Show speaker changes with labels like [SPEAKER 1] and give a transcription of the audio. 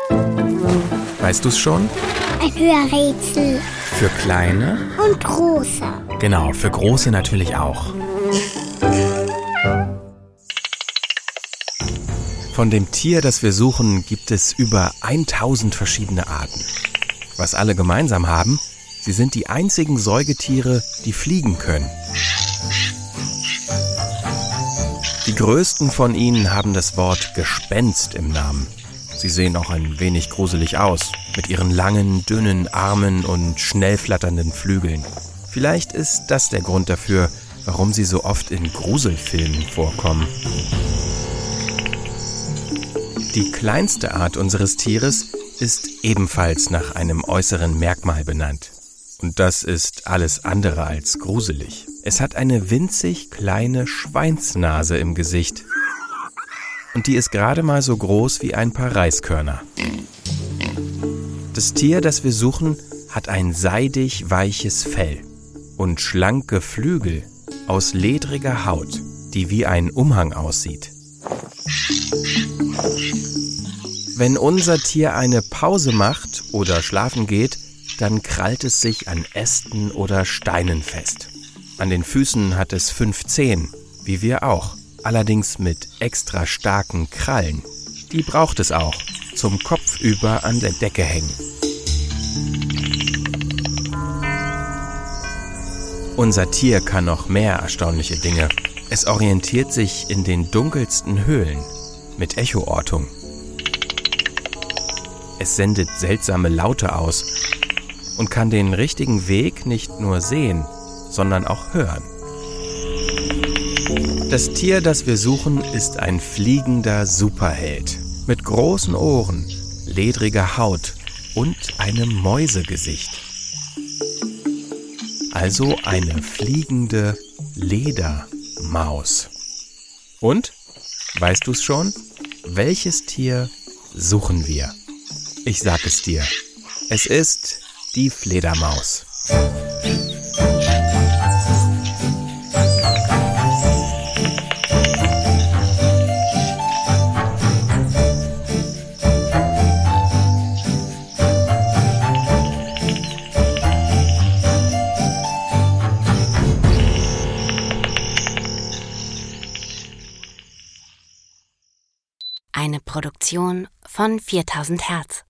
[SPEAKER 1] Weißt du's schon?
[SPEAKER 2] Ein Hörrätsel.
[SPEAKER 1] Für kleine?
[SPEAKER 2] Und große.
[SPEAKER 1] Genau, für große natürlich auch. Von dem Tier, das wir suchen, gibt es über 1000 verschiedene Arten. Was alle gemeinsam haben, sie sind die einzigen Säugetiere, die fliegen können. Die größten von ihnen haben das Wort Gespenst im Namen. Sie sehen auch ein wenig gruselig aus, mit ihren langen, dünnen Armen und schnell flatternden Flügeln. Vielleicht ist das der Grund dafür, warum sie so oft in Gruselfilmen vorkommen. Die kleinste Art unseres Tieres ist ebenfalls nach einem äußeren Merkmal benannt. Und das ist alles andere als gruselig. Es hat eine winzig kleine Schweinsnase im Gesicht. Und die ist gerade mal so groß wie ein paar Reiskörner. Das Tier, das wir suchen, hat ein seidig weiches Fell und schlanke Flügel aus ledriger Haut, die wie ein Umhang aussieht. Wenn unser Tier eine Pause macht oder schlafen geht, dann krallt es sich an Ästen oder Steinen fest. An den Füßen hat es 5 Zehen, wie wir auch, allerdings mit extra starken Krallen. Die braucht es auch, zum Kopf über an der Decke hängen. Unser Tier kann noch mehr erstaunliche Dinge. Es orientiert sich in den dunkelsten Höhlen mit Echoortung. Es sendet seltsame Laute aus und kann den richtigen Weg nicht nur sehen, sondern auch hören. Das Tier, das wir suchen, ist ein fliegender Superheld mit großen Ohren, ledriger Haut und einem Mäusegesicht. Also eine fliegende Ledermaus. Und, weißt du's schon? Welches Tier suchen wir? Ich sag es dir. Es ist die Fledermaus.
[SPEAKER 3] Eine Produktion von 4000 Hertz.